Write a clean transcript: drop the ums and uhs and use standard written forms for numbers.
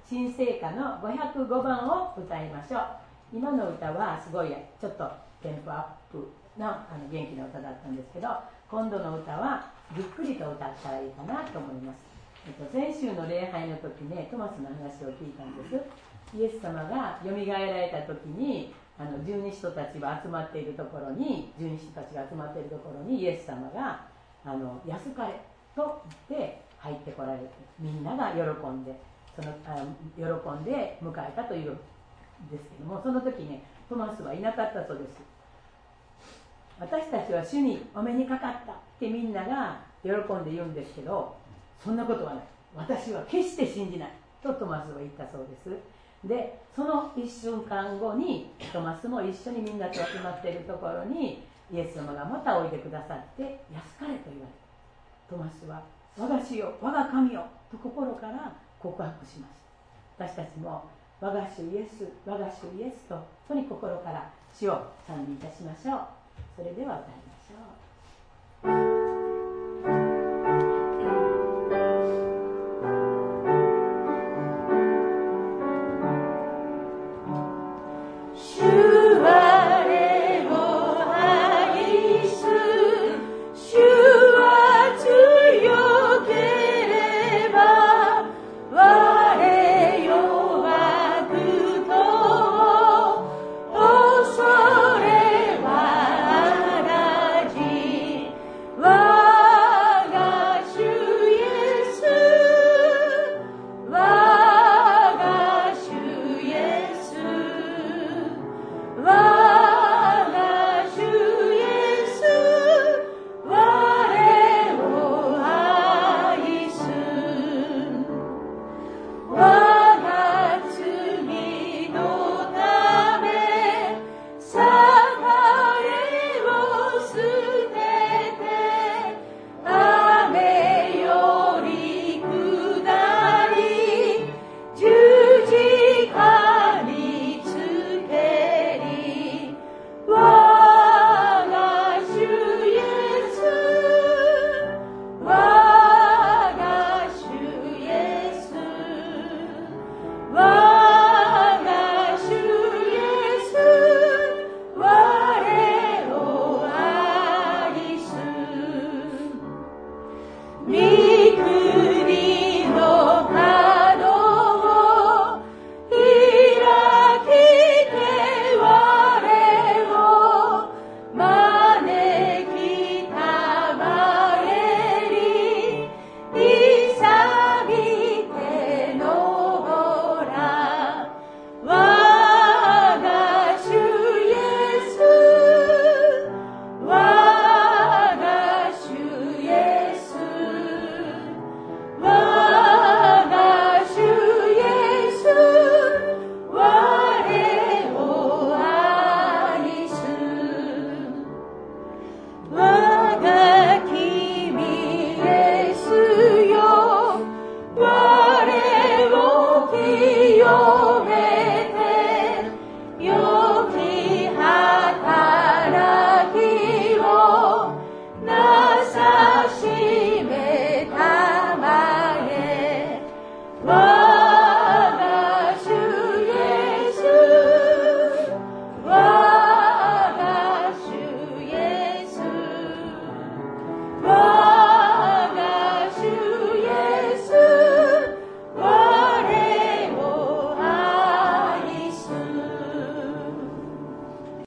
新聖歌の505番を歌いましょう。今の歌はすごいちょっとテンポアップな元気な歌だったんですけど、今度の歌はゆっくりと歌ったらいいかなと思います。先週の礼拝の時ね、トマスの話を聞いたんです。イエス様がよみがえられた時に十二使徒たちが集まっているところにイエス様が安かれと言って入ってこられて、みんなが喜んで迎えたというんですけども、その時ね、トマスはいなかったそうです。私たちは主にお目にかかったってみんなが喜んで言うんですけど、そんなことはない、私は決して信じないとトマスは言ったそうです。でその一瞬間後にトマスも一緒にみんなと集まっているところにイエス様がまたおいでくださって安かれと言われた。トマスは我が主よ我が神よと心から告白しました。私たちも我が主イエス我が主イエスと本当に心から主を賛美いたしましょう。それでは歌いましょう。